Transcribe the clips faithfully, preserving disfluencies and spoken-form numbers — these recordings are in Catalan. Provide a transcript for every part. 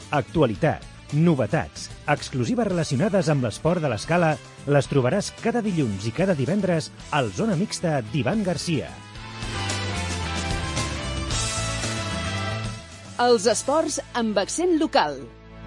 actualitat, novetats, exclusives relacionades amb l'esport de l'Escala, les trobaràs cada dilluns i cada divendres al Zona Mixta d'Ivan Garcia. Els esports amb accent local.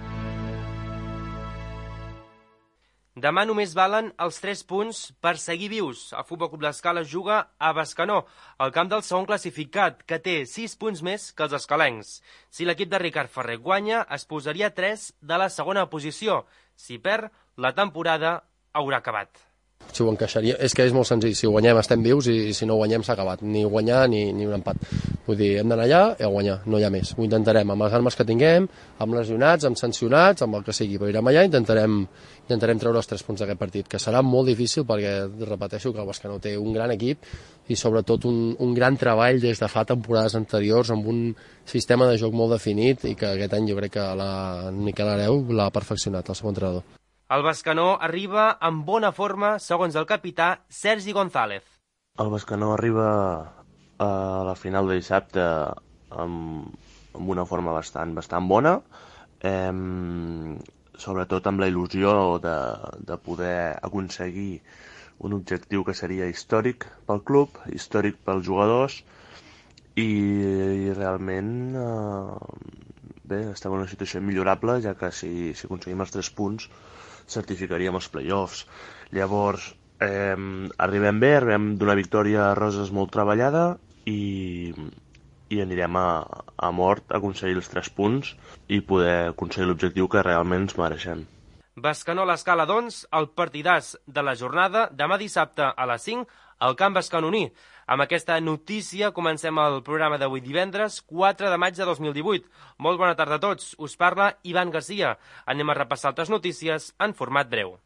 Demà només valen els tres punts per seguir vius. El Futbol Club l'Escala juga a Bescanó, al camp del segon classificat, que té sis punts més que els escalencs. Si l'equip de Ricard Ferrer guanya, es posaria a tres de la segona posició. Si perd, la temporada haurà acabat. Si ho encaixaria, és que és molt senzill, si guanyem estem vius i si no guanyem s'ha acabat, ni guanyar ni, ni un empat. Vull dir, hem d'anar allà i a guanyar, no hi ha més. Ho intentarem amb les armes que tinguem, amb lesionats, amb sancionats, amb el que sigui, però irem allà i intentarem, intentarem treure els tres punts d'aquest partit, que serà molt difícil perquè, repeteixo, que el Bescanó té un gran equip i sobretot un, un gran treball des de fa temporades anteriors amb un sistema de joc molt definit i que aquest any jo crec que la Miquel Areu l'ha perfeccionat, el seu entrenador. El Bescanó arriba en bona forma, segons el capità Sergi González. El Bescanó arriba a la final de dissabte amb, amb una forma bastant, bastant bona, eh, sobretot amb la il·lusió de, de poder aconseguir un objectiu que seria històric pel club, històric pels jugadors, i, i realment eh, bé, estem en una situació millorable, ja que si, si aconseguim els tres punts certificaríem els play-offs. Llavors, eh, arribem bé, arribem d'una victòria a Roses molt treballada i, i anirem a, a mort a aconseguir els tres punts i poder aconseguir l'objectiu que realment ens mereixem. Bescanó l'Escala, doncs, el partidàs de la jornada, demà dissabte a les cinc, al camp bescanoní. Amb aquesta notícia comencem el programa d'avui divendres, quatre de maig de dos mil divuit. Molt bona tarda a tots, us parla Ivan Garcia. Anem a repassar altres notícies en format breu.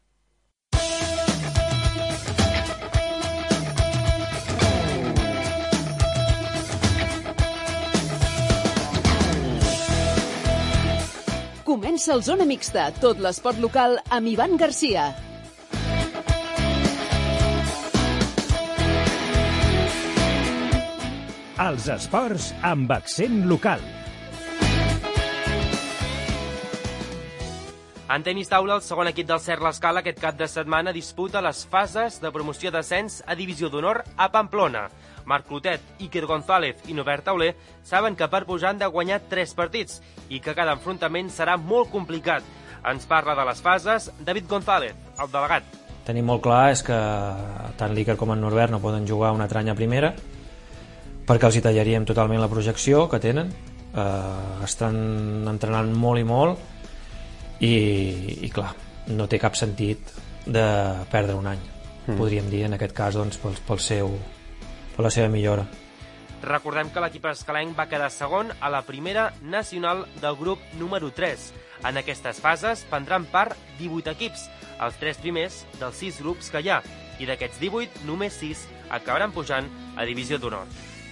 Comença el Zona Mixta, tot l'esport local amb Ivan Garcia. Els esports amb accent local. En tenis taula, el segon equip del Cert l'Escala aquest cap de setmana disputa les fases de promoció d'ascens a Divisió d'Honor a Pamplona. Marc Clotet, Iker González i Norbert Tauler saben que per pujar han de guanyar tres partits i que cada enfrontament serà molt complicat. Ens parla de les fases David González, el delegat. Tenim molt clar és que tant l'Iker com en Norbert no poden jugar una tranya primera perquè els hi tallaríem totalment la projecció que tenen. Eh, estan entrenant molt i molt i, i clar, no té cap sentit de perdre un any. Mm. Podríem dir en aquest cas doncs, pel, pel seu, per la seva millora. Recordem que l'equip escalenc va quedar segon a la primera nacional del grup número tres. En aquestes fases prendran part divuit equips, els tres primers dels sis grups que hi ha, i d'aquests divuit, només sis acabaran pujant a Divisió d'Honor.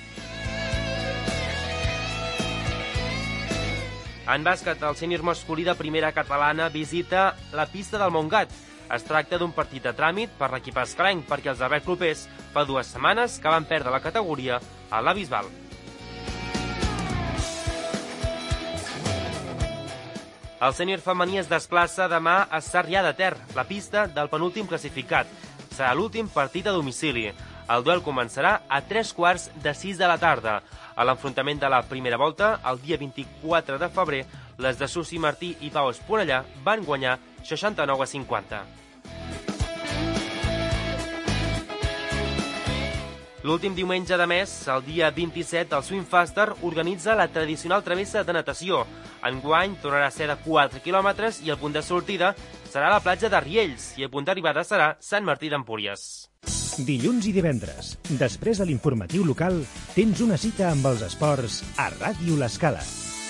En bàsquet, el sènior masculí de primera catalana visita la pista del Montgat. Es tracta d'un partit de tràmit per l'equip escalenc perquè els Albert Clopers fa dues setmanes que van perdre la categoria a la Bisbal. El sènior femení es desplaça demà a Sarrià de Ter, la pista del penúltim classificat. Serà l'últim partit a domicili. El duel començarà a tres quarts de sis de la tarda. A l'enfrontament de la primera volta, el dia vint-i-quatre de febrer, les de Susi Martí i Pau Esponellà van guanyar seixanta-nou a cinquanta. L'últim diumenge de mes, el dia vint-i-set, el Swimfaster organitza la tradicional travessa de natació. Enguany tornarà a ser de quatre quilòmetres i el punt de sortida serà la platja de Riells i el punt d'arribada serà Sant Martí d'Empúries. Dilluns i divendres, després de l'informatiu local, tens una cita amb els esports a Ràdio l'Escala.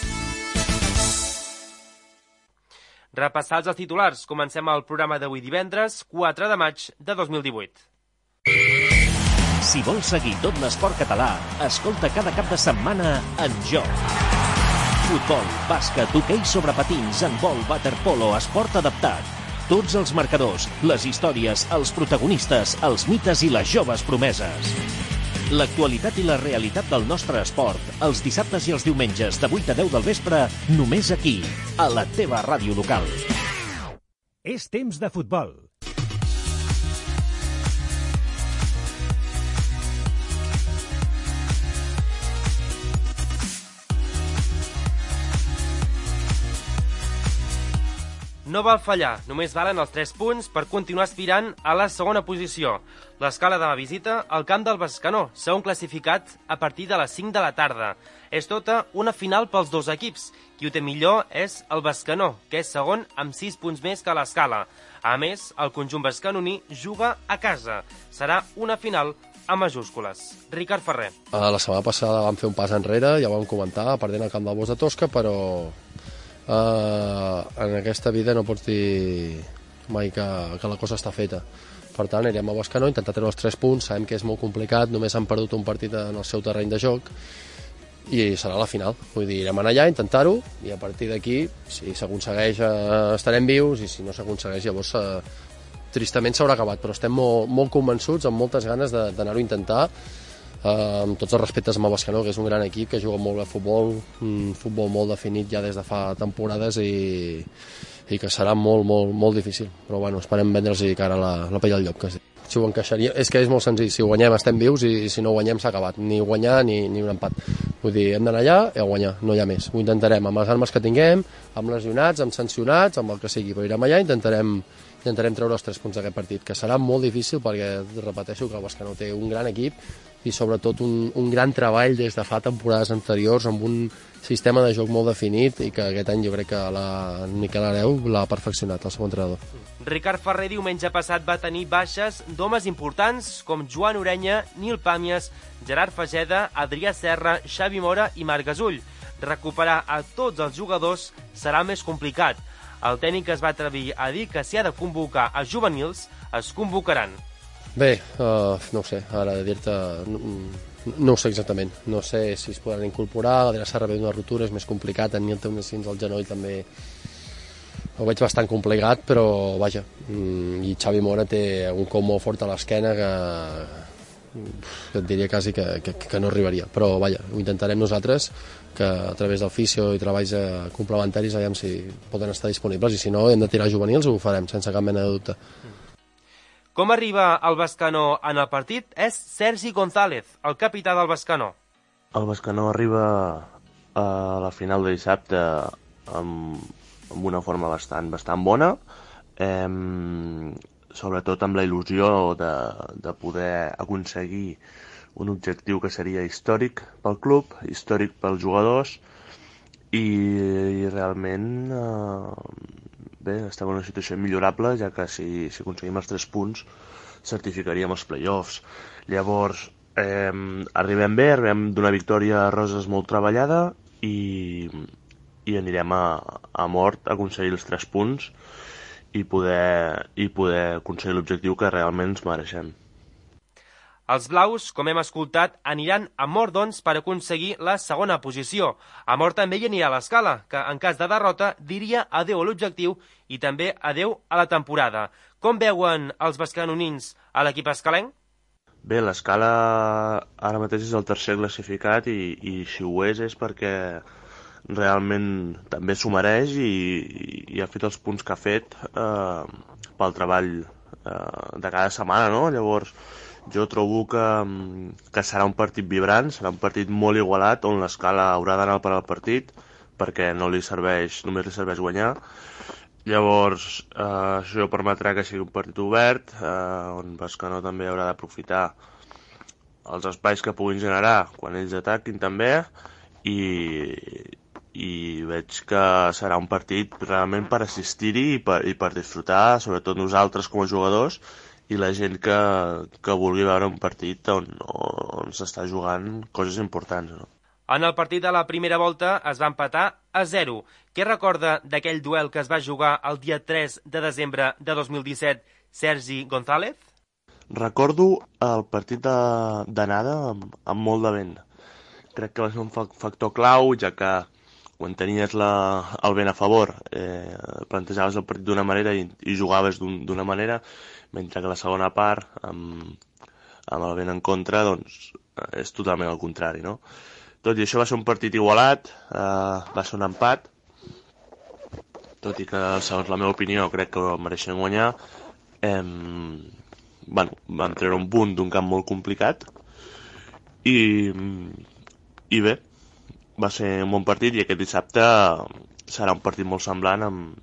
Repassats els titulars, comencem el programa d'avui divendres, quatre de maig de dos mil divuit. Si vols seguir tot l'esport català, escolta cada cap de setmana En Joc. Futbol, bàsquet, hoquei sobre patins, handbol, waterpolo, esport adaptat. Tots els marcadors, les històries, els protagonistes, els mites i les joves promeses. L'actualitat i la realitat del nostre esport, els dissabtes i els diumenges de vuit a deu del vespre, només aquí, a la teva ràdio local. És temps de futbol. No val fallar, només valen els tres punts per continuar aspirant a la segona posició. L'escala de la visita al camp del Bescanó, segon classificat a partir de les cinc de la tarda. És tota una final pels dos equips. Qui ho té millor és el Bescanó, que és segon amb sis punts més que l'escala. A més, el conjunt bescanoní juga a casa. Serà una final a majúscules. Ricard Ferrer. La setmana passada vam fer un pas enrere, ja ho vam comentar, perdent el camp del Bos de Tosca, però Uh, en aquesta vida no pots dir mai que, que la cosa està feta. Per tant, anirem a Bescanó, intentar treure els tres punts. Sabem que és molt complicat, només han perdut un partit en el seu terreny de joc i serà la final. Vull dir, irem allà, intentar-ho, i a partir d'aquí, si s'aconsegueix, uh, estarem vius, i si no s'aconsegueix, llavors uh, tristament s'haurà acabat, però estem molt, molt convençuts, amb moltes ganes d'anar-ho a intentar. Uh, amb tots els respectes amb el Bescanó, que és un gran equip, que juga molt bé a futbol, un futbol molt definit ja des de fa temporades, i, i que serà molt, molt, molt difícil. Però bueno, esperem vendre'ls i cara la, la pell al llop, que es diu. Si ho encaixaria, és que és molt senzill, si guanyem estem vius, i si no guanyem s'ha acabat, ni guanyar ni, ni un empat. Vull dir, hem d'anar allà i a guanyar, no hi ha més. Ho intentarem amb les armes que tinguem, amb lesionats, amb sancionats, amb el que sigui, però irem allà i intentarem intentarem treure els tres punts d'aquest partit, que serà molt difícil perquè, repeteixo, que el Bescanó té un gran equip i sobretot un, un gran treball des de fa temporades anteriors, amb un sistema de joc molt definit, i que aquest any jo crec que la Miquel Areu l'ha perfeccionat, el seu entrenador. Ricard Ferrer diumenge passat va tenir baixes d'homes importants com Joan Orenya, Nil Pàmies, Gerard Fageda, Adrià Serra, Xavi Mora i Marc Gasull. Recuperar a tots els jugadors serà més complicat. El tècnic es va atrevir a dir que si ha de convocar a juvenils, es convocaran. Bé, uh, no ho sé, ara de dir-te... No, no ho sé exactament. No sé si es podran incorporar, l'Adrià Serra ve d'una rotura, és més complicat, en Nil té un esquins al genoll també. Ho veig bastant complicat, però vaja, i Xavi Mora té un cop molt fort a l'esquena que, que et diria quasi que, que, que no arribaria, però vaja, ho intentarem nosaltres, que a través del fisio i treballs complementaris veiem si poden estar disponibles, i si no hem de tirar juvenils, ho farem sense cap mena de dubte. Com arriba el Bescanó en el partit és Sergi González, el capità del Bescanó. El Bescanó arriba a la final de dissabte amb, amb una forma bastant, bastant bona, eh, sobretot amb la il·lusió de, de poder aconseguir un objectiu que seria històric pel club, històric pels jugadors, i, i realment eh, bé, estem en una situació millorable, ja que si, si aconseguim els tres punts certificaríem els play-offs. Llavors, eh, arribem bé, arribem d'una victòria a Roses molt treballada, i, i anirem a, a mort a aconseguir els tres punts i poder, i poder aconseguir l'objectiu que realment ens mereixem. Els blaus, com hem escoltat, aniran a mort, doncs, per aconseguir la segona posició. A mort també hi anirà a l'escala, que en cas de derrota diria adeu a l'objectiu i també adeu a la temporada. Com veuen els bescanonins a l'equip escalenc? Bé, l'escala ara mateix és el tercer classificat, i, i si ho és és perquè realment també s'ho mereix i, i ha fet els punts que ha fet eh, pel treball eh, de cada setmana, no? Llavors, jo trobo que, que serà un partit vibrant, serà un partit molt igualat, on l'escala haurà d'anar per al partit, perquè no li serveix, només li serveix guanyar. Llavors, eh, això permetrà que sigui un partit obert, eh, on Bescanó també haurà d'aprofitar els espais que puguin generar quan ells ataquin també, i, i veig que serà un partit realment per assistir-hi i per, i per disfrutar, sobretot nosaltres com a jugadors, i la gent que, que vulgui veure un partit on, on s'està jugant coses importants, no? En el partit de la primera volta es va empatar a zero. Què recorda d'aquell duel que es va jugar el dia tres de desembre de dos mil disset, Sergi González? Recordo el partit d'anada amb, amb molt de vent. Crec que va ser un factor clau, ja que quan tenies la, el vent a favor, eh, plantejaves el partit d'una manera i, i jugaves d'una manera, mentre que la segona part, amb, amb el vent en contra, doncs, és totalment el contrari, no? Tot i això va ser un partit igualat, eh, va ser un empat, tot i que, segons la meva opinió, crec que mereixen guanyar. Eh, bueno, vam treure un punt d'un camp molt complicat i, i bé, va ser un bon partit i aquest dissabte serà un partit molt semblant amb,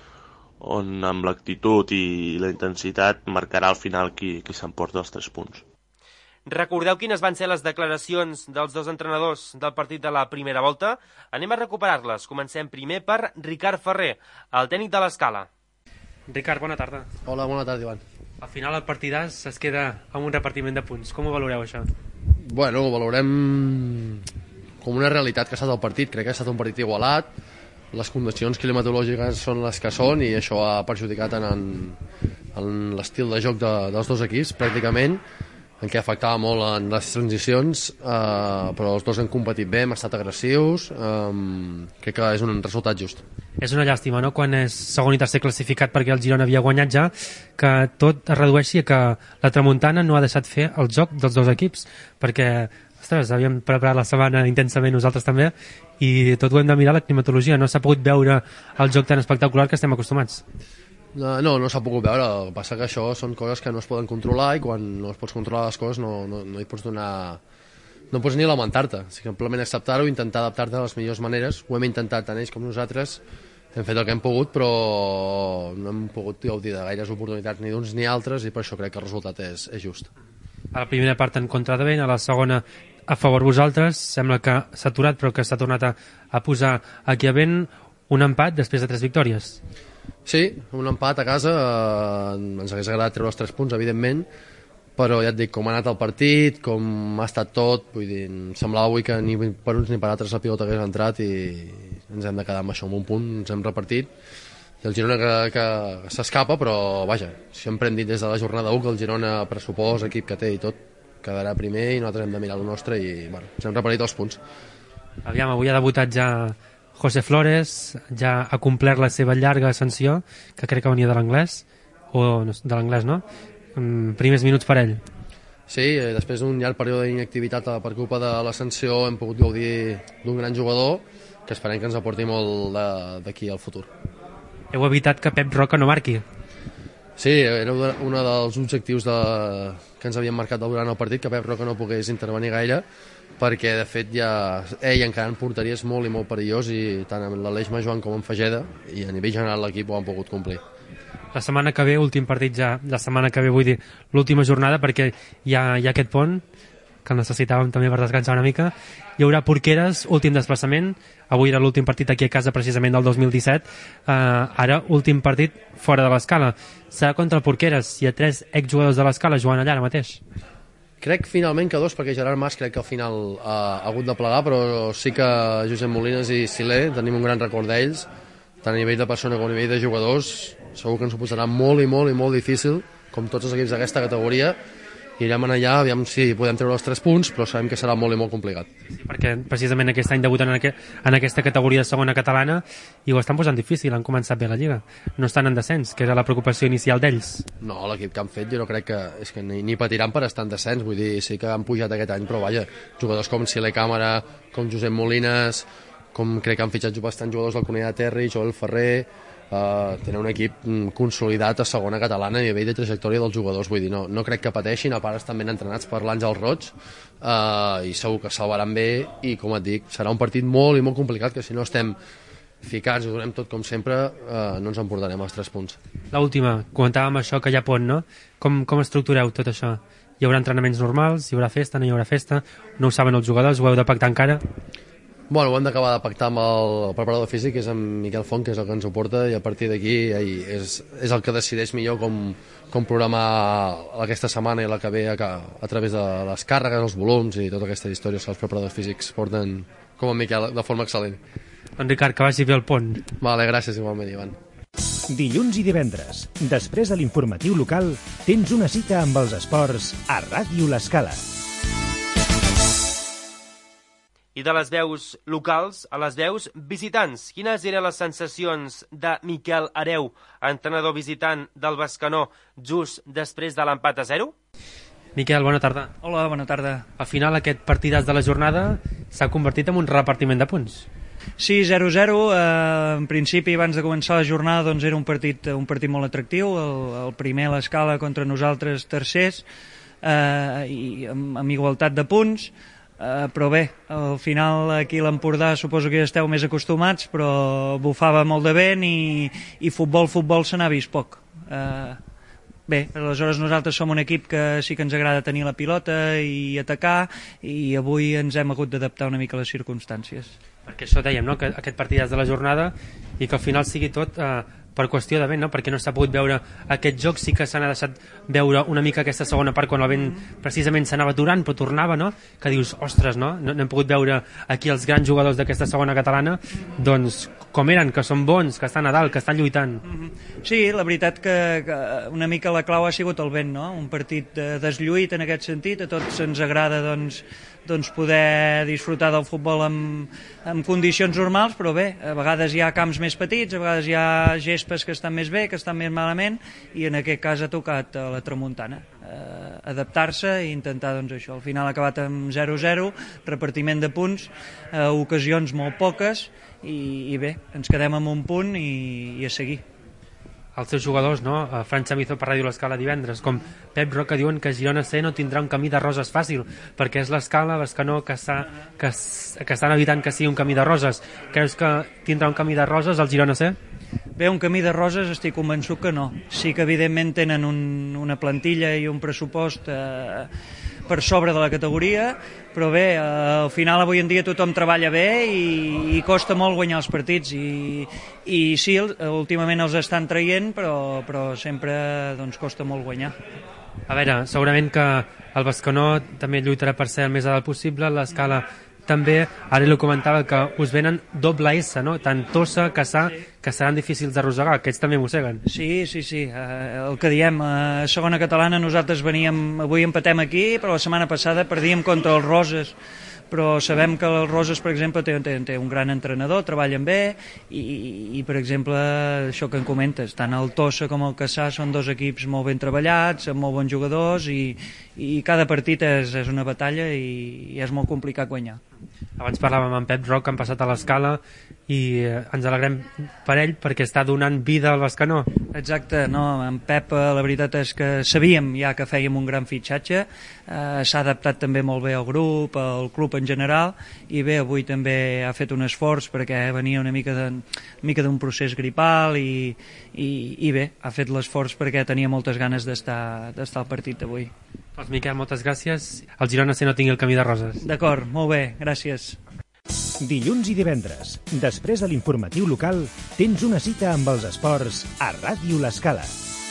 on amb l'actitud i la intensitat marcarà al final qui, qui s'emporta els tres punts. Recordeu quines van ser les declaracions dels dos entrenadors del partit de la primera volta? Anem a recuperar-les. Comencem primer per Ricard Ferrer, el tècnic de l'Escala. Ricard, bona tarda. Hola, bona tarda, Ivan. Al final el partidàs es queda amb un repartiment de punts. Com ho valoreu, això? Bueno, ho valorem com una realitat que ha estat el partit. Crec que ha estat un partit igualat. Les condicions climatològiques són les que són i això ha perjudicat en, en, en l'estil de joc de, dels dos equips, pràcticament, en què afectava molt en les transicions, eh, però els dos han competit bé, hem estat agressius, eh, crec que és un resultat just. És una llàstima, no?, quan és segon i tercer classificat perquè el Girona havia guanyat ja, que tot es redueixi a que la tramuntana no ha deixat fer el joc dels dos equips, perquè, ostres, havíem preparat la setmana intensament nosaltres també, i tot ho hem de mirar la climatologia, no s'ha pogut veure el joc tan espectacular que estem acostumats. No, no, no s'ha pogut veure, el que passa que això són coses que no es poden controlar i quan no es pots controlar les coses no, no, no hi pots donar... no pots ni lamentar-te, simplement acceptar-ho i intentar adaptar-te de les millors maneres. Ho hem intentat tant ells com nosaltres, hem fet el que hem pogut, però no hem pogut gaudir de gaires oportunitats ni d'uns ni altres i per això crec que el resultat és, és just. A la primera part en contra de Ben, a la segona a favor vosaltres, sembla que s'ha aturat però que s'ha tornat a, a posar aquí a Ben un empat després de tres victòries. Sí, un empat a casa, eh, ens hagués agradat treure els tres punts, evidentment, però ja et dic, com ha anat el partit, com ha estat tot, vull dir, em semblava avui que ni per uns ni per altres la pilota hagués entrat i ens hem de quedar amb això, amb un punt, ens hem repartit, i el Girona que, que s'escapa, però vaja, sempre hem dit des de la jornada u que el Girona, pressupost, equip que té i tot, quedarà primer i nosaltres hem de mirar el nostre i bueno, ens hem repartit els punts. Aviam, avui ha debutat ja José Flores, ja ha complert la seva llarga ascensió, que crec que venia de l'anglès, o de l'anglès, no? Primers minuts per ell. Sí, després d'un llarg període d'inactivitat per culpa de l'ascensió hem pogut gaudir d'un gran jugador que esperem que ens aporti molt d'aquí al futur. Heu evitat que Pep Roca no marqui. Sí, era un dels objectius de... que ens havien marcat durant el partit, que Pep Roca no pogués intervenir gaire, perquè de fet ja ell encara en porteria és molt i molt perillós i tant amb l'Aleix Majoan com amb Fageda i a nivell general l'equip ho han pogut complir. La setmana que ve, últim partit ja, la setmana que ve vull dir l'última jornada perquè hi ha, hi ha aquest pont que el necessitàvem també per descansar una mica. Hi haurà Porqueres, últim desplaçament, avui era l'últim partit aquí a casa precisament del dos mil disset, uh, ara últim partit fora de l'Escala. Serà contra el Porqueres, hi ha tres exjugadors de l'Escala jugant allà ara mateix. Crec finalment que dos, perquè Gerard Mas crec que al final uh, ha hagut de plegar, però sí que Josep Molines i Silé tenim un gran record d'ells, tant a nivell de persona com a nivell de jugadors. Segur que ens ho posarà molt i molt i molt difícil, com tots els equips d'aquesta categoria. Irem allà, aviam si podem treure els tres punts, però sabem que serà molt i molt complicat. Sí, perquè precisament aquest any debuten en, aqu en aquesta categoria segona catalana i ho estan posant difícil, han començat bé la Lliga. No estan en descens, que era la preocupació inicial d'ells. No, l'equip que han fet jo no crec que, és que ni, ni patiran per estar en descens, vull dir, sí que han pujat aquest any, però vaja, jugadors com Silé Càmera, com Josep Molines, com crec que han fitxat bastant jugadors del Cunha de Terri, Joel Ferrer, Uh, tenen un equip consolidat a segona catalana a nivell de trajectòria dels jugadors, vull dir, no, no crec que pateixin, a part estan ben entrenats per l'Àngel Roig uh, i segur que salvaran bé i com et dic, serà un partit molt i molt complicat que si no estem ficats i ho donem tot com sempre uh, no ens emportarem els tres punts. L'última, comentàvem això que hi ha pont, no? Com, com estructureu tot això? Hi haurà entrenaments normals, hi haurà festa, no hi haurà festa, no ho saben els jugadors, ho heu de pactar encara? Bueno, ho hem d'acabar de pactar amb el preparador físic, que és en Miquel Font, que és el que ens ho porta, i a partir d'aquí és, és el que decideix millor com, com programar aquesta setmana i la que ve a, a través de les càrregues, els volums i tota aquesta història que els preparadors físics porten com en Miquel de forma excel·lent. Doncs Ricard, que vagi bé el pont. Vale, gràcies igualment, Ivan. Dilluns i divendres, després de l'informatiu local, tens una cita amb els esports a Ràdio L'Escala. I de les veus locals a les veus visitants. Quines eren les sensacions de Miquel Hereu, entrenador visitant del Bescanó, just després de l'empat a zero? Miquel, bona tarda. Hola, bona tarda. Al final aquest partidàs de la jornada s'ha convertit en un repartiment de punts. Sí, zero zero. Eh, en principi, abans de començar la jornada, doncs era un partit, un partit molt atractiu. El, el primer a l'escala contra nosaltres tercers, eh, i amb, amb igualtat de punts. Eh, però bé, al final aquí a l'Empordà suposo que ja esteu més acostumats, però bufava molt de vent i, i futbol, futbol se n'ha vist poc. Eh, Bé, aleshores nosaltres som un equip que sí que ens agrada tenir la pilota i atacar, i avui ens hem hagut d'adaptar una mica a les circumstàncies. Perquè això dèiem, no?, que aquest partidàs de la jornada i que al final sigui tot eh, per qüestió de vent, no?, perquè no s'ha pogut veure aquest joc. Sí que s'ha deixat veure una mica aquesta segona part quan el vent precisament s'anava aturant però tornava, no?, que dius, ostres, no, no, no hem pogut veure aquí els grans jugadors d'aquesta segona catalana, doncs com eren, que són bons, que estan a dalt, que estan lluitant. Sí, la veritat que, que una mica la clau ha sigut el vent, no? Un partit de deslluït en aquest sentit. A tots ens agrada doncs, doncs poder disfrutar del futbol amb, amb condicions normals, però bé, a vegades hi ha camps més petits, a vegades hi ha gespes que estan més bé, que estan més malament, i en aquest cas ha tocat a la tramuntana eh, adaptar-se i intentar doncs això. Al final ha acabat amb zero zero, repartiment de punts, eh, ocasions molt poques, i, i bé, ens quedem amb un punt i, i a seguir. Els seus jugadors, no? Fran Chamizo per Ràdio L'Escala divendres, com Pep Roca, diuen que Girona C no tindrà un camí de roses fàcil, perquè és l'Escala, Bescanó, que, que, que estan evitant que sigui un camí de roses. Creus que tindrà un camí de roses el Girona C? Bé, un camí de roses estic convençut que no. Sí que evidentment tenen un, una plantilla i un pressupost eh, per sobre de la categoria, però bé, eh, al final avui en dia tothom treballa bé i, i costa molt guanyar els partits, i, i sí, últimament els estan traient, però, però sempre doncs, costa molt guanyar. A veure, segurament que el Bescanó també lluitarà per ser el més a dalt possible, l'Escala també, ara li comentava que us venen doble S, no? Tant Tossa, Cassà, que seran difícils d'arrossegar, aquests també mosseguen. Sí, sí, sí, eh, el que diem, a segona catalana nosaltres veníem, avui empatem aquí, però la setmana passada perdíem contra els Roses, però sabem que el Roses, per exemple, té, té, té un gran entrenador, treballen bé, i, i per exemple, això que en comentes, tant el Tossa com el Cassà són dos equips molt ben treballats, amb molt bons jugadors, i, i cada partit és, és una batalla i, i és molt complicat guanyar. Abans parlàvem amb Pep Roc, que han passat a l'Escala, i ens alegrem per ell perquè està donant vida al Bescanó. Exacte, no, en Pep la veritat és que sabíem ja que fèiem un gran fitxatge, eh, s'ha adaptat també molt bé al grup, al club en general, i bé, avui també ha fet un esforç perquè venia una mica de, una mica d'un procés gripal, i, i, i bé, ha fet l'esforç perquè tenia moltes ganes d'estar d'estar al partit d'avui. Doncs Miquel, moltes gràcies. El Girona C no tingui el camí de roses. D'acord, molt bé, gràcies. Dilluns i divendres, després de l'informatiu local, tens una cita amb els esports a Ràdio L'Escala.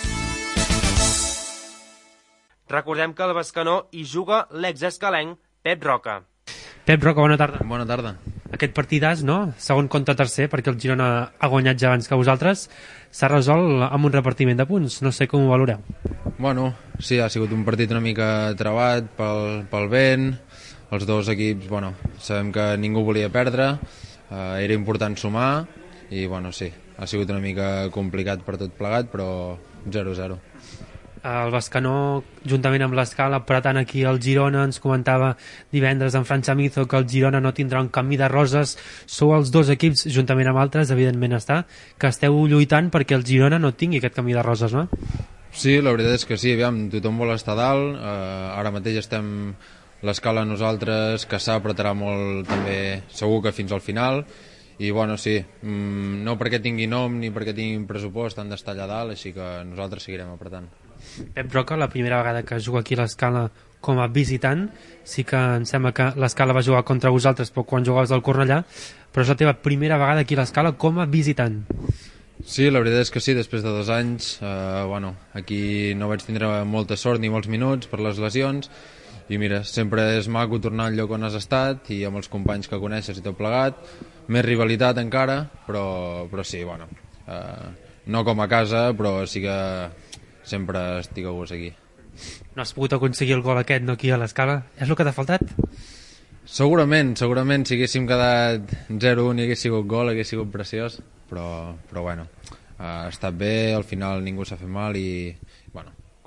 Recordem que al Bescanó hi juga l'exescalenc Pep Roca. Pep Roca, bona tarda. Bona tarda. Aquest partidàs, no? Segon contra tercer, perquè el Girona ha guanyat ja abans que vosaltres, s'ha resolt amb un repartiment de punts. No sé com ho valoreu. Bueno, sí, ha sigut un partit una mica trebat pel, pel vent. Els dos equips, bueno, sabem que ningú volia perdre, eh, era important sumar, i bueno, sí, ha sigut una mica complicat per tot plegat, però zero zero. El Bescanó, juntament amb l'Escala, però tant aquí el Girona, ens comentava divendres en Fran Chamizo que el Girona no tindrà un camí de roses. Sou els dos equips, juntament amb altres, evidentment està, que esteu lluitant perquè el Girona no tingui aquest camí de roses, no? Sí, la veritat és que sí, aviam, tothom vol estar dalt, eh, ara mateix estem l'Escala nosaltres, que s'apretarà molt també, segur que fins al final, i bueno, sí, mm, no perquè tingui nom ni perquè tingui pressupost han d'estar allà dalt, així que nosaltres seguirem apretant. Pep Roca, la primera vegada que juga aquí a l'Escala com a visitant, sí que em sembla que l'Escala va jugar contra vosaltres però quan jugaves del Cornellà, però és la teva primera vegada aquí a l'Escala com a visitant. Sí, la veritat és que sí, després de dos anys, eh, bueno, aquí no vaig tindre molta sort ni molts minuts per les lesions, i mira, sempre és maco tornar al lloc on has estat i amb els companys que coneixes i tot plegat, més rivalitat encara, però, però sí, bueno, eh, no com a casa, però sí que sempre estic a gust aquí. No has pogut aconseguir el gol aquest, no, aquí a l'Escala? És el que t'ha faltat? Segurament, segurament, si haguéssim quedat zero un i hagués sigut gol, hagués sigut preciós, però, però bueno, ha estat bé, al final ningú s'ha fet mal i, bueno,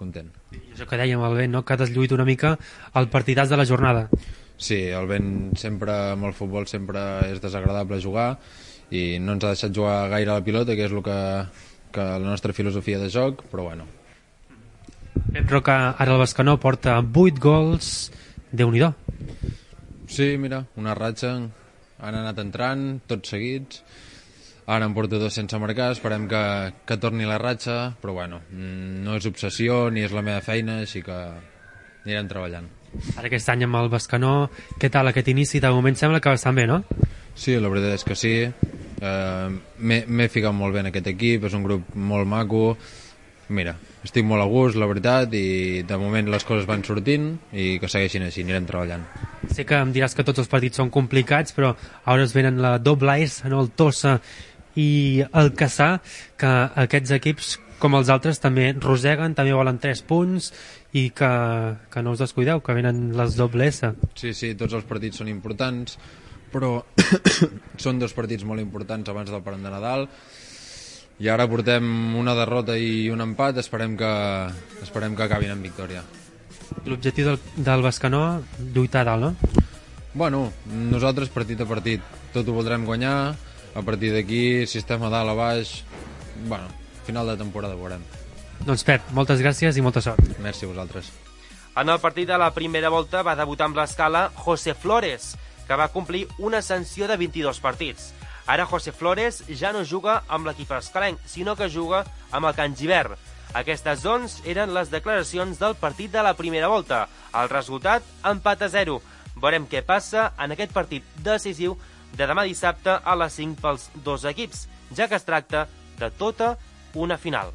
content. I això que dèiem, el vent, no? Que ha deslluït una mica el partidàs de la jornada. Sí, el vent sempre, amb el futbol sempre és desagradable jugar i no ens ha deixat jugar gaire a la pilota, que és el que, que la nostra filosofia de joc, però bueno. Pep Roca, ara el Bescanó, porta vuit gols, Déu-n'hi-do. Sí, mira, una ratxa, han anat entrant, tots seguits, ara en porto dos sense marcar, esperem que, que torni la ratxa, però bueno, no és obsessió ni és la meva feina, així que anirem treballant. Ara aquest any amb el Bescanó, què tal aquest inici? De moment sembla que bastant bé, no? Sí, la veritat és que sí, eh, m'he ficat molt bé en aquest equip, és un grup molt maco, mira, estic molt a gust, la veritat, i de moment les coses van sortint i que segueixin així, anirem treballant. Sé que em diràs que tots els partits són complicats, però ara es venen la doble S, no? El Tossa i el Cassà, que aquests equips, com els altres, també roseguen, també volen tres punts i que, que no us descuideu, que venen les doble S. Sí, sí, tots els partits són importants, però són dos partits molt importants abans del parant de Nadal i ara portem una derrota i un empat, esperem que, esperem que acabin en victòria. L'objectiu del, del Bescanó, lluitar a dalt, no? Bueno, nosaltres partit a partit, tot ho voldrem guanyar, a partir d'aquí, si estem a dalt, a baix, bueno, final de temporada veurem. Doncs Pep, moltes gràcies i molta sort. Merci a vosaltres. En el partit de la primera volta va debutar amb l'escala José Flores, que va complir una sanció de vint-i-dos partits. Ara José Flores ja no juga amb l'equip escalenc, sinó que juga amb el Can Givert. Aquestes, doncs, eren les declaracions del partit de la primera volta. El resultat, empat a zero. Veurem què passa en aquest partit decisiu de demà dissabte a les cinc pels dos equips, ja que es tracta de tota una final.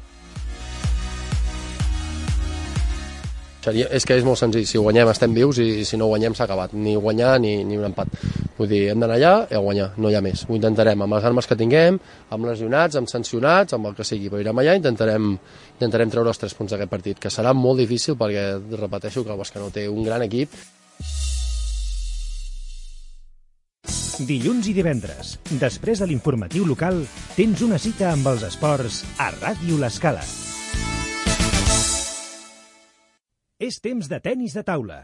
Seria, és que és molt senzill, si guanyem estem vius i si no guanyem s'ha acabat, ni guanyar ni, ni un empat. Vull dir, hem d'anar allà i a guanyar, no hi ha més. Ho intentarem amb les armes que tinguem, amb lesionats, amb sancionats, amb el que sigui, però irem allà i intentarem, intentarem treure els tres punts d'aquest partit, que serà molt difícil perquè, repeteixo, que el Bescanó té un gran equip. Dilluns i divendres, després de l'informatiu local, tens una cita amb els esports a Ràdio L'Escala. És temps de tenis de taula.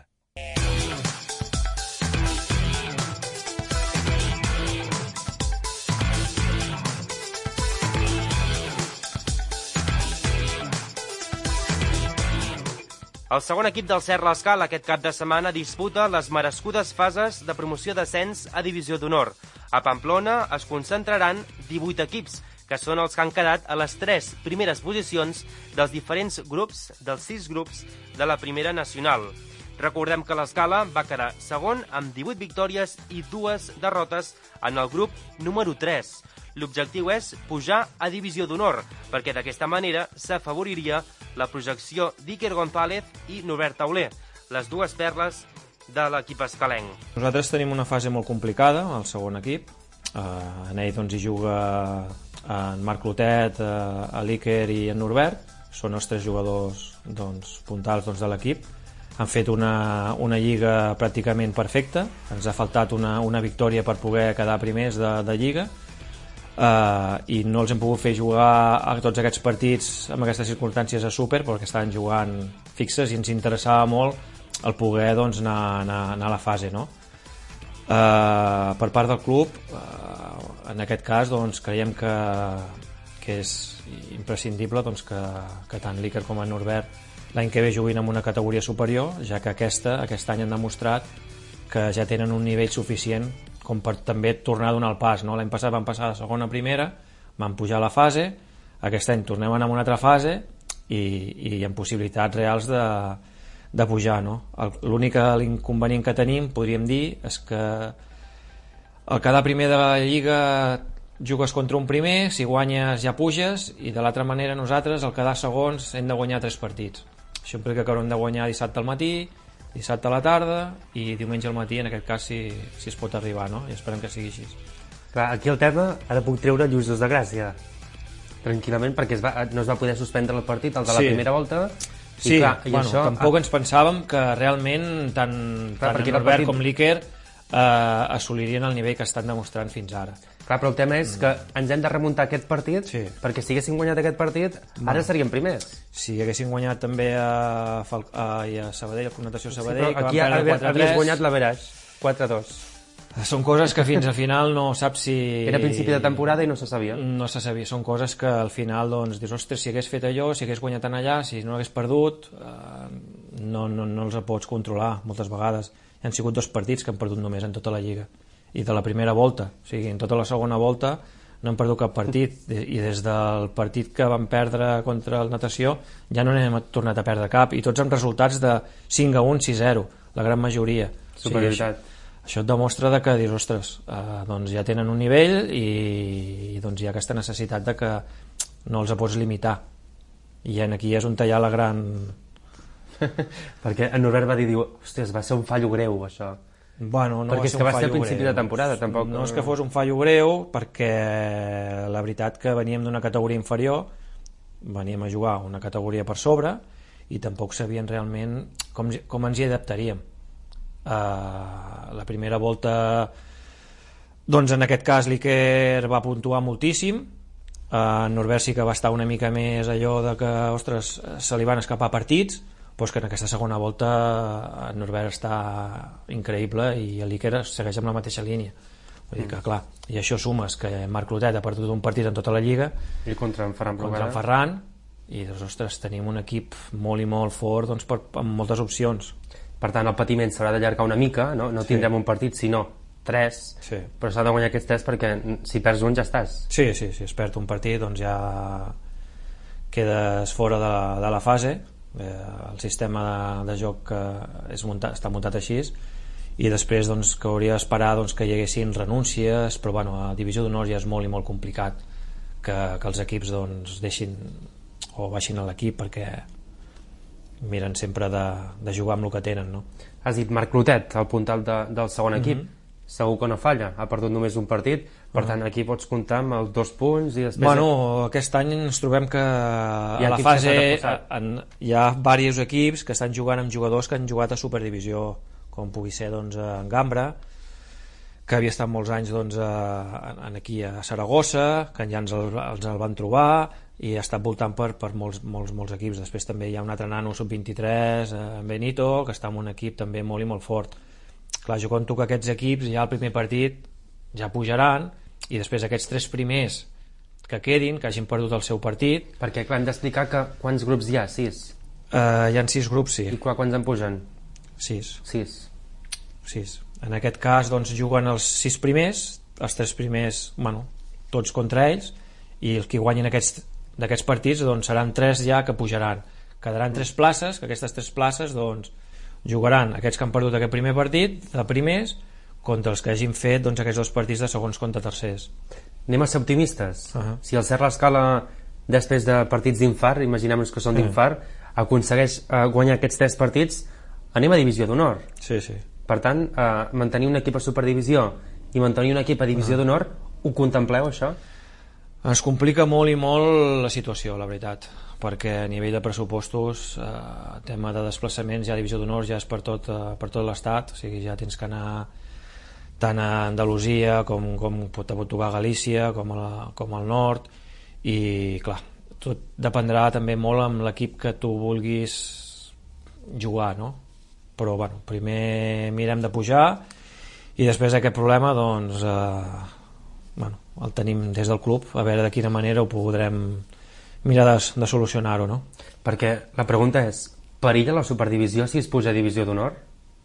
El segon equip del Cert L'Escala aquest cap de setmana disputa les merescudes fases de promoció d'ascens a Divisió d'Honor. A Pamplona es concentraran divuit equips, que són els que han quedat a les tres primeres posicions dels diferents grups, dels sis grups de la Primera Nacional. Recordem que l'Escala va quedar segon amb divuit victòries i dues derrotes en el grup número tres. L'objectiu és pujar a Divisió d'Honor, perquè d'aquesta manera s'afavoriria la projecció d'Iker González i Norbert Tauler, les dues perles de l'equip escalenc. Nosaltres tenim una fase molt complicada, el segon equip. Uh, en ell doncs, hi juga en Marc Clotet, uh, l'Iker i en Norbert. Són els tres jugadors doncs, puntals doncs, de l'equip. Han fet una, una lliga pràcticament perfecta. Ens ha faltat una, una victòria per poder quedar primers de, de lliga. Uh, i no els hem pogut fer jugar a tots aquests partits amb aquestes circumstàncies a súper perquè estaven jugant fixes i ens interessava molt el poder doncs, anar, anar, anar a la fase, no? Uh, per part del club uh, en aquest cas doncs, creiem que, que és imprescindible doncs, que, que tant l'Iker com en Norbert l'any que ve juguin en una categoria superior, ja que aquesta, aquest any han demostrat que ja tenen un nivell suficient com per també tornar a donar el pas, no? L'any passat van passar de segona a primera, van pujar a la fase, aquest any tornem a anar a una altra fase i, i hi ha possibilitats reals de, de pujar, no? L'únic inconvenient que tenim, podríem dir, és que al quedar primer de la Lliga jugues contra un primer, si guanyes ja puges, i de l'altra manera nosaltres al quedar segons hem de guanyar tres partits. Això implica que haurem de guanyar dissabte al matí, dissabte a la tarda i diumenge al matí, en aquest cas si, si es pot arribar, no? I esperem que sigui així. Clar, aquí el tema, ara puc treure Lluís Dos de Gràcia tranquil·lament, perquè es va, no es va poder suspendre el partit, el de la sí. primera volta. Sí, i clar, i bueno, això, tampoc ens pensàvem que realment tant, clar, tant Norbert partit... com l'Iker eh, assolirien el nivell que estan demostrant fins ara. Clar, però el tema és que ens hem de remuntar aquest partit, sí. perquè si haguéssim guanyat aquest partit, ara no. seríem primers. Si haguéssim guanyat també a, Fal a, a Sabadell, a Natació Sabadell, sí, que aquí van perdre quatre a tres. Havies guanyat l'Averaix, quatre a dos. Són coses que fins al final no saps si... Era principi de temporada i no se sabia. No se sabia. Són coses que al final doncs, dius, ostres, si hagués fet allò, si hagués guanyat en allà, si no hagués perdut, eh, no, no, no els pots controlar moltes vegades. Han sigut dos partits que han perdut només en tota la Lliga. I de la primera volta, o sigui, en tota la segona volta no han perdut cap partit, i des del partit que van perdre contra el Natació ja no n'hem tornat a perdre cap, i tots amb resultats de cinc a un, sis a zero, la gran majoria. Superioritat. O sigui, això, això et demostra de que dius, ostres, eh, doncs ja tenen un nivell i, i doncs hi ha aquesta necessitat de que no els pots limitar, i aquí és on hi ha la gran... Perquè en Norbert va dir, diu, ostres, va ser un fallo greu això. Bueno, no perquè va és que va ser al principi greu. de temporada, tampoc. No és que fos un fallo greu, perquè la veritat que veníem d'una categoria inferior, veníem a jugar una categoria per sobre, i tampoc sabien realment com, com ens hi adaptaríem. Uh, la primera volta, doncs en aquest cas l'Iker va puntuar moltíssim, uh, Norbert sí que va estar una mica més allò de que, ostres, se li van escapar partits, doncs que en aquesta segona volta en Norbert està increïble i l'Iker segueix amb la mateixa línia. Vull dir que, clar, i això sumes que Marc Clotet ha perdut un partit en tota la Lliga i contra en Ferran contra en Ferran, i doncs, ostres, tenim un equip molt i molt fort, doncs, per, amb moltes opcions. Per tant, el patiment s'haurà d'allargar una mica, no, no tindrem sí. un partit, sinó tres, sí. però s'ha de guanyar aquests tres perquè si perds un ja estàs. Sí, sí, si es perd un partit doncs ja quedes fora de, de la fase. Eh, el sistema de, de joc que és muntat, està muntat així, i després doncs, que hauria d'esperar doncs, que hi haguessin renúncies, però bueno, a divisió d'honor ja és molt i molt complicat que, que els equips doncs, deixin o baixin a l'equip, perquè miren sempre de, de jugar amb el que tenen, no? Has dit Marc Clotet, el puntal de, del segon equip, mm-hmm. segur que no falla, ha perdut només un partit, per uh-huh. tant aquí pots comptar amb els dos punts i després... Bueno, aquest any ens trobem que a la fase en, hi ha diversos equips que estan jugant amb jugadors que han jugat a Superdivisió, com pugui ser doncs, en Gambra, que havia estat molts anys doncs, a, en aquí a Saragossa, que ja ens el, els el van trobar, i ha estat voltant per, per molts, molts, molts equips. Després també hi ha un altre nano sub vint-i-tres, en Benito, que està en un equip també molt i molt fort. Clar, jo conto que aquests equips ja al primer partit ja pujaran, i després aquests tres primers que quedin, que hagin perdut el seu partit... Perquè clar, hem d'explicar que quants grups hi ha? Sis? Uh, hi ha sis grups, sí. I quants en pugen? Sis. Sis. Sis. En aquest cas doncs, juguen els sis primers, els tres primers, bueno, tots contra ells, i els que guanyin aquests, d'aquests partits doncs, seran tres ja que pujaran. Quedaran tres places, que aquestes tres places doncs, jugaran aquests que han perdut aquest primer partit, de primers, contra els que hagin fet doncs, aquests dos partits de segons contra tercers. Anem a ser optimistes. Uh-huh. Si el Serra Escala, després de partits d'infart, imaginem-nos que són d'infart, uh-huh. aconsegueix uh, guanyar aquests tres partits, anem a divisió d'honor. Sí, sí. Per tant, uh, mantenir un equip a superdivisió i mantenir un equip a divisió uh-huh. d'honor, ho contempleu, això? Ens complica molt i molt la situació, la veritat, perquè a nivell de pressupostos, eh, tema de desplaçaments, ja divisió d'honor ja és per tot, eh, per tot l'estat, o sigui, ja tens que anar tant a Andalusia com, com pot tocar a Galícia, com, a la, com al nord, i clar, tot dependrà també molt amb l'equip que tu vulguis jugar, no? Però bueno, primer mirem de pujar i després aquest problema doncs eh, bueno, el tenim des del club, a veure de quina manera ho podrem mirar de, de solucionar-ho, no? Perquè la pregunta és, perilla la superdivisió si es puja a divisió d'honor?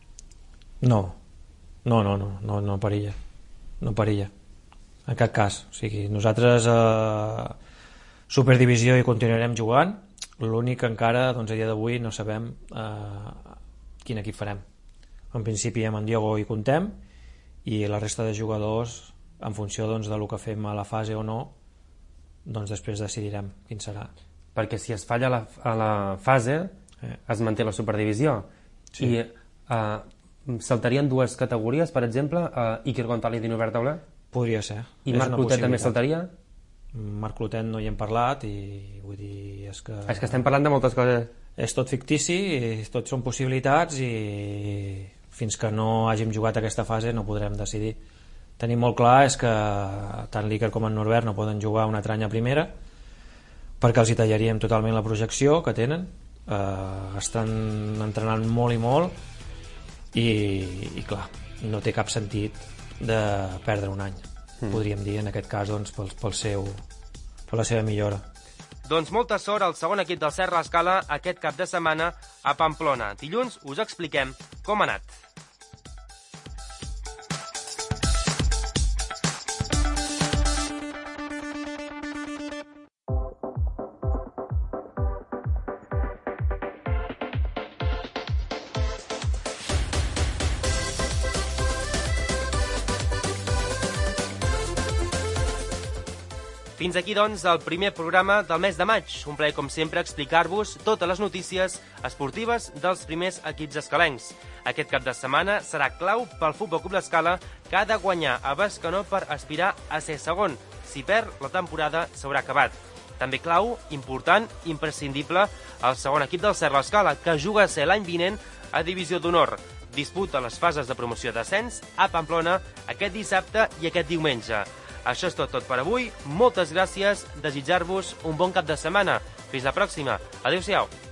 No, no, no, no, no, no perilla, no perilla, en cap cas. O sigui, nosaltres a eh, superdivisió hi continuarem jugant, l'únic que encara doncs, a dia d'avui no sabem eh, quin equip farem. En principi amb en Diogo hi contem i la resta de jugadors en funció doncs, de lo que fem a la fase o no, doncs després decidirem quin serà. Perquè si es falla a la, a la fase eh. es manté la superdivisió, sí. I eh, saltarien dues categories, per exemple, uh, Iker González i Norbert Tauler? Podria ser. I Marc Clotet també saltaria? Marc Clotet no hi hem parlat i vull dir... És que, és que estem parlant de moltes coses. És tot fictici, tot són possibilitats i fins que no hàgim jugat aquesta fase no podrem decidir. tenim molt clar és que tant l'Iker com en Norbert no poden jugar una tranya a primera perquè els hi tallaríem totalment la projecció que tenen. Eh, estan entrenant molt i molt i, i clar, no té cap sentit de perdre un any, mm. podríem dir en aquest cas doncs, pel, pel seu, per la seva millora. Doncs molta sort al segon equip del Serra Escala aquest cap de setmana a Pamplona. Dilluns us expliquem com ha anat. Fins aquí, doncs, el primer programa del mes de maig. Un plaer, com sempre, explicar-vos totes les notícies esportives dels primers equips escalencs. Aquest cap de setmana serà clau pel Futbol Club l'Escala, que ha de guanyar a Bescanó per aspirar a ser segon. Si perd, la temporada s'haurà acabat. També clau, important, imprescindible, el segon equip del Serra l'Escala, que juga a ser l'any vinent a Divisió d'Honor. Disputa les fases de promoció d'ascens a Pamplona aquest dissabte i aquest diumenge. Això és tot, tot per avui. Moltes gràcies, desitjar-vos un bon cap de setmana. Fins la pròxima. Adéu-siau.